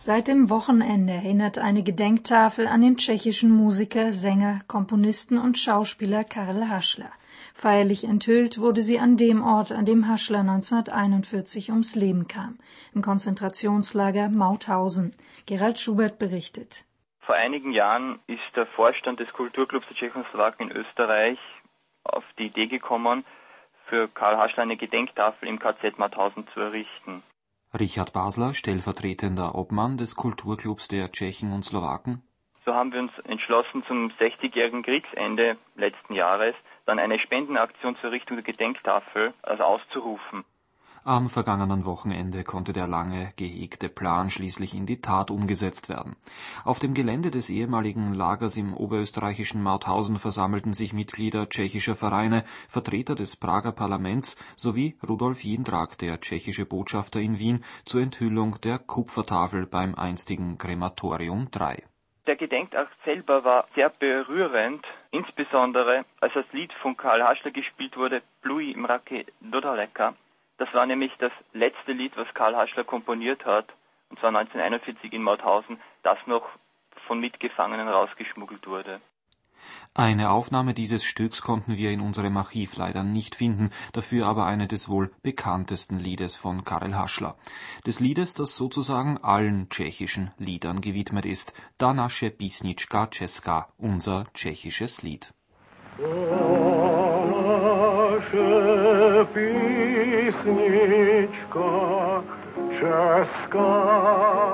Seit dem Wochenende erinnert eine Gedenktafel an den tschechischen Musiker, Sänger, Komponisten und Schauspieler Karel Haschler. Feierlich enthüllt wurde sie an dem Ort, an dem Haschler 1941 ums Leben kam, im Konzentrationslager Mauthausen. Gerald Schubert berichtet. Vor einigen Jahren ist der Vorstand des Kulturclubs der Tschechoslowaken in Österreich auf die Idee gekommen, für Karl Haschler eine Gedenktafel im KZ Mauthausen zu errichten. Richard Basler, stellvertretender Obmann des Kulturclubs der Tschechen und Slowaken. So haben wir uns entschlossen, zum 60-jährigen Kriegsende letzten Jahres dann eine Spendenaktion zur Errichtung der Gedenktafel auszurufen. Am vergangenen Wochenende konnte der lange gehegte Plan schließlich in die Tat umgesetzt werden. Auf dem Gelände des ehemaligen Lagers im oberösterreichischen Mauthausen versammelten sich Mitglieder tschechischer Vereine, Vertreter des Prager Parlaments sowie Rudolf Jindrak, der tschechische Botschafter in Wien, zur Enthüllung der Kupfertafel beim einstigen Krematorium 3. Der Gedenkakt selber war sehr berührend, insbesondere als das Lied von Karl Haschler gespielt wurde, Plui mrake do daleka. Das war nämlich das letzte Lied, was Karl Haschler komponiert hat, und zwar 1941 in Mauthausen, das noch von Mitgefangenen rausgeschmuggelt wurde. Eine Aufnahme dieses Stücks konnten wir in unserem Archiv leider nicht finden, dafür aber eine des wohl bekanntesten Liedes von Karel Haschler. Des Liedes, das sozusagen allen tschechischen Liedern gewidmet ist, Da naše písnička česká, unser tschechisches Lied. Písnička česká,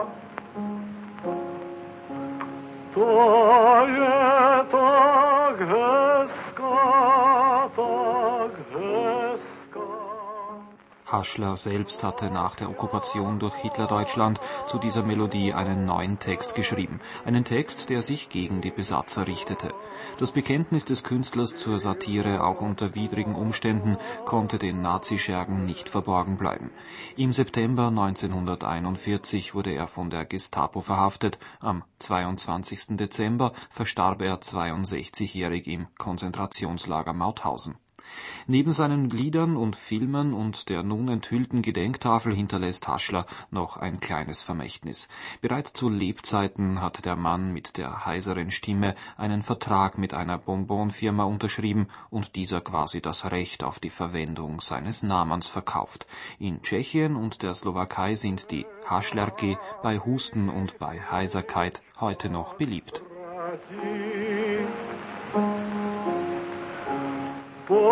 to je tak hezká, tak hezká. Haschler selbst hatte nach der Okkupation durch Hitlerdeutschland zu dieser Melodie einen neuen Text geschrieben. Einen Text, der sich gegen die Besatzer richtete. Das Bekenntnis des Künstlers zur Satire, auch unter widrigen Umständen, konnte den Nazischergen nicht verborgen bleiben. Im September 1941 wurde er von der Gestapo verhaftet. Am 22. Dezember verstarb er 62-jährig im Konzentrationslager Mauthausen. Neben seinen Liedern und Filmen und der nun enthüllten Gedenktafel hinterlässt Haschler noch ein kleines Vermächtnis. Bereits zu Lebzeiten hat der Mann mit der heiseren Stimme einen Vertrag mit einer Bonbonfirma unterschrieben und dieser quasi das Recht auf die Verwendung seines Namens verkauft. In Tschechien und der Slowakei sind die Haschlerky bei Husten und bei Heiserkeit heute noch beliebt.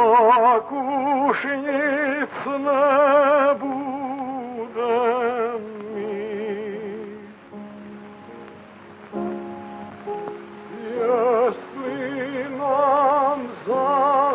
Pokušnic nebudem.